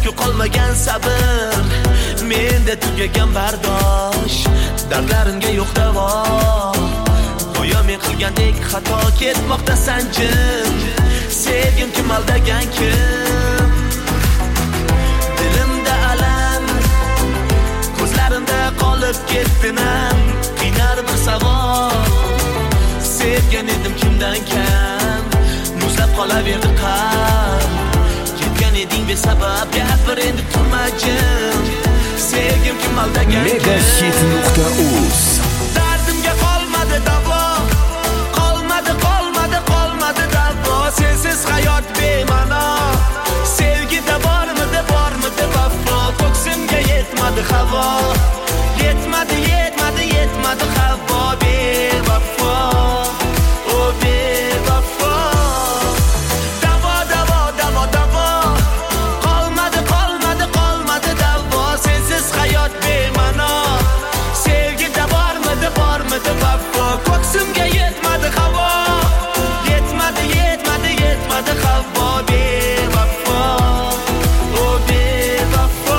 Ku qolmagan sabr, menda tugagan bardosh. Dardlarimga yo'q davo. Go'yo men qilgandek xato ketmoqda sanjim. Sevgim kim aldagan kim? Dilimda alam, ko'zlarimda qolib ketdinam. Qiynal bir savol. Sevgan edim kimdan kam? Muzlab qolaverdi qalb. Ketgan eding besabab, gapir endi turmajim. Sevgim kim aldagan kim? Megahit.uz Dardimga qolmadi davo. Qolmadi davo. Sensiz hayot bema'no. Sevgida bormidi vafo. Ko'ksimga yetmadi havo. Yetmadi havo. Bevafo, o bevafo. Davo. Qolmadi davo. Sensiz hayot bema'no. Sevgida bormidi vafo. Ko'ksimga yetmadi havo. Yetmadi havo. Bevafo, o bevafo.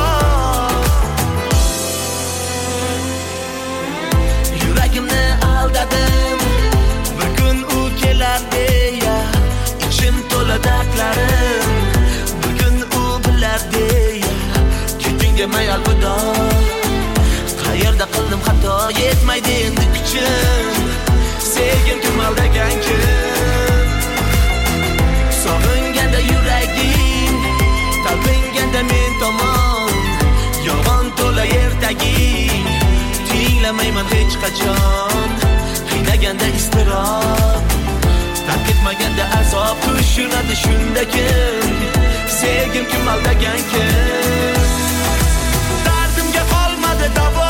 Yuragimni aldadim, bir kun u kelar deya. Ichim to'la dardlarim, bir kun u bilar deya. Ketingga mayal budo. Qayerda qildim xato, yetmaydi endi kuchim. Sevgim kim aldagan kim? Sog'inganda yuraging, talpinganda men tomon. Yolg'on to'la ertaging, tinglamayman hech qachon. Qiynaganda iztirob, tark etmaganda azob. Tushunadi shunda kim? Sevgim kim aldagan kim? Dardimga qolmadi davo.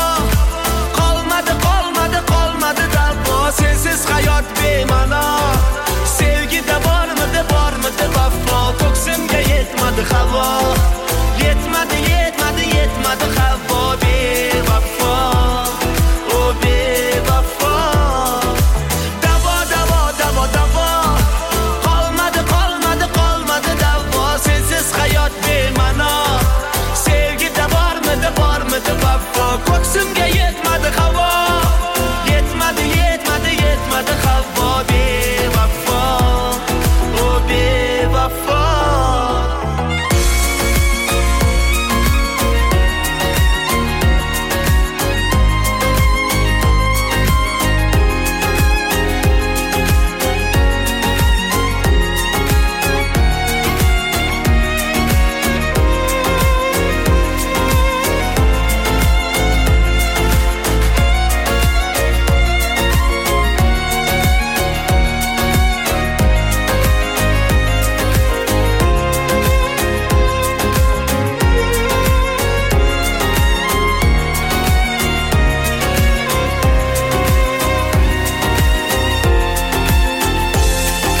Qolmadi davo. Sensiz hayot bema'no. Sevgida bormidi vafo. Ko'ksimga yetmadi havo. Yetmadi havo. Bevafo, o bevafo. Davo. Qolmadi davo. Sensiz hayot bema'no. Sevgida bormidi vafo. Ko'ksimga yetmadi havo. Yetmadi havo. Bevafo, o bevafo.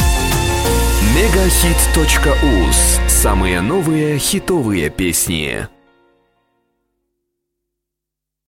Megahit.uz. Самые новые хитовые песни.